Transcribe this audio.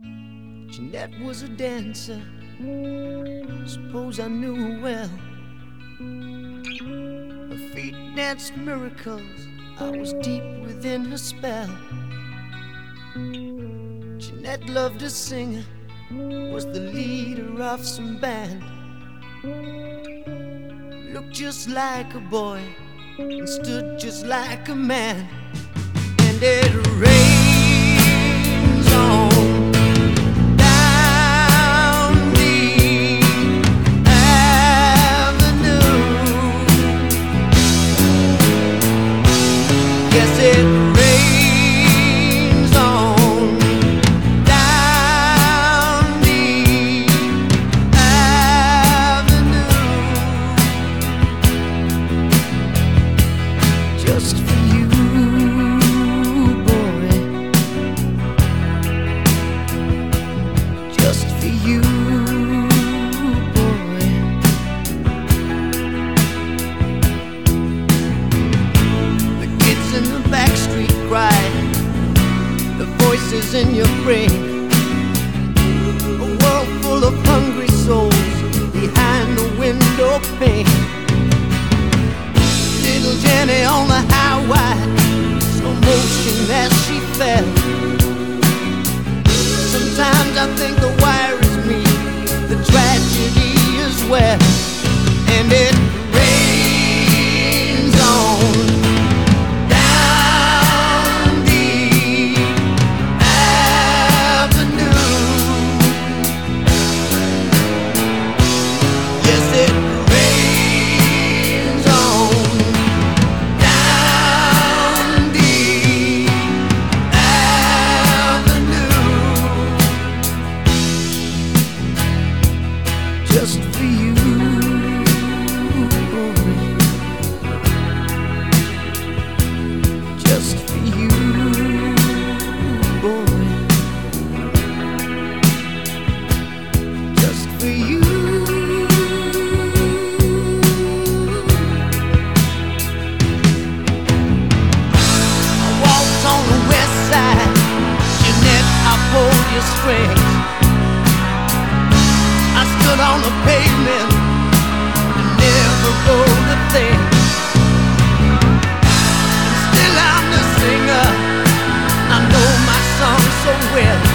Jeanette was a dancer, suppose I knew her well. Her feet danced miracles, I was deep within her spell. Jeanette loved to sing, was the leader of some band. Looked just like a boy and stood just like a man. And it rains on down the avenue. Yes, it rains on down the avenue. Just for you, just for you, boy. The kids in the back street cry, the voices in your brain. A world full of hungry souls behind the window pane. Little Jenny on the highway, slow motion as she fell. Sometimes I think the wire is me, the tragedy is well. And it rains on down the avenue. Yes, it rains on down the avenue. Just for you, boy. Just for you, boy. Just for you. I walked on the west side, Jeanette, I pulled your strings. I stood on the pavement and never wrote a thing. And still I'm the singer, I know my song so well.